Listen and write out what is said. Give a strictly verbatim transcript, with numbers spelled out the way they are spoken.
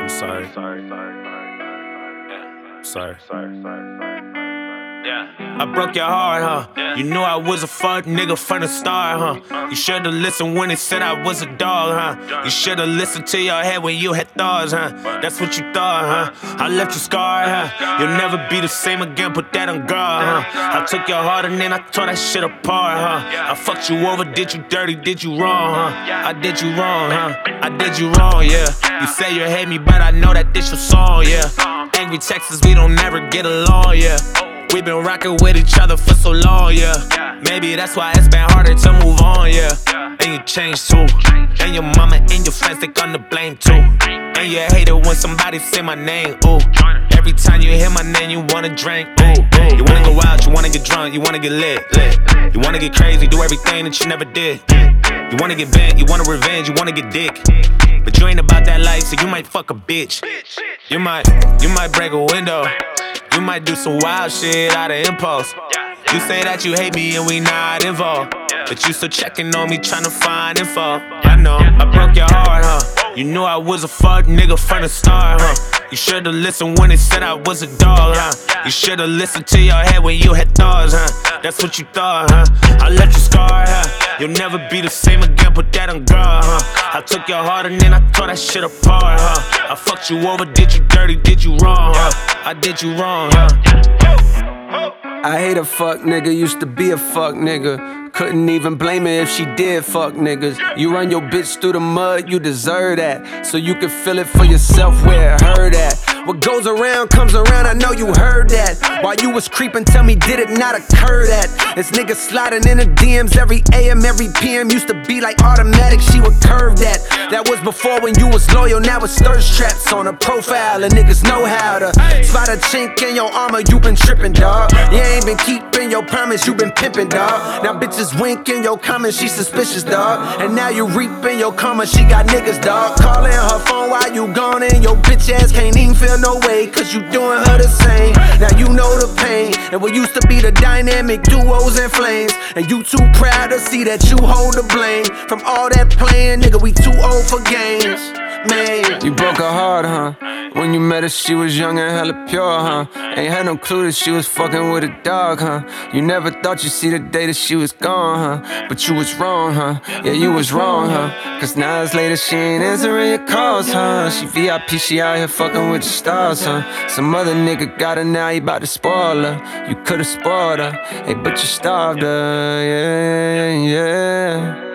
I'm sorry. Sorry, sorry, sorry, sorry, sorry. Sorry, sorry, sorry. Yeah. I broke your heart, huh? Yeah. You knew I was a fuck nigga from the start, huh? You should've listened when they said I was a dog, huh? You should've listened to your head when you had thoughts, huh? That's what you thought, huh? I left you scarred, huh? You'll never be the same again, put that on guard, huh? I took your heart and then I tore that shit apart, huh? I fucked you over, did you dirty, did you wrong, huh? I did you wrong, huh? I did you wrong, yeah. You say you hate me, but I know that this your song, yeah. Angry Texas, we don't never get along, yeah. We been rockin' with each other for so long, yeah. Maybe that's why it's been harder to move on, yeah. And you changed too. And your mama and your friends, they gonna blame too. And you hate it when somebody say my name, ooh. Every time you hear my name, you wanna drink, ooh, ooh. You wanna go out, you wanna get drunk, you wanna get lit, lit. You wanna get crazy, do everything that you never did. You wanna get bent, you wanna revenge, you wanna get dick. But you ain't about that life, so you might fuck a bitch. You might, you might break a window. You might do some wild shit out of impulse. You say that you hate me and we not involved, but you still checking on me trying to find info. I know, I broke your heart, huh? You knew I was a fuck nigga from the start, huh? You should've listened when they said I was a dog, huh? You should've listened to your head when you had thoughts, huh? That's what you thought, huh? I left you scarred, huh? You'll never be the same again, put that on guard, huh? I took your heart and then I tore that shit apart, huh? I fucked you over, did you dirty, did you wrong, huh? I did you wrong, huh? I hate a fuck nigga, used to be a fuck nigga. Couldn't even blame her if she did fuck niggas. You run your bitch through the mud, you deserve that. So you can feel it for yourself where it hurt at. What goes around comes around, I know you heard that. While you was creeping, tell me, did it not occur that it's niggas sliding in the D Ms every A M, every P M. Used to be like automatic, she would curve that. That was before when you was loyal, now it's thirst traps on a profile. And niggas know how to spot a chink in your armor, you been tripping, dawg. You ain't been keeping your promise, you been pimping, dawg. Now bitches winking your comments, she suspicious, dawg. And now you reaping your karma, she got niggas, dawg. Calling her phone while you gone and your bitch ass can't even feel no way, cause you doing her the same. Now you know the pain, and what used to be the dynamic duos and flames. And you too proud to see that you hold the blame. From all that playing, nigga, we too old for games, man. You broke her heart, huh? When you met her, she was young and hella pure, huh? Ain't had no clue that she was fucking with a dog, huh? You never thought you'd see the day that she was gone, huh? But you was wrong, huh? Yeah, you was wrong, huh? Cause now it's later, she ain't answering your calls, huh? She V I P, she out here fucking with the stars, huh? Some other nigga got her, now he bout to spoil her. You could've spoiled her, hey, but you starved her, yeah, yeah.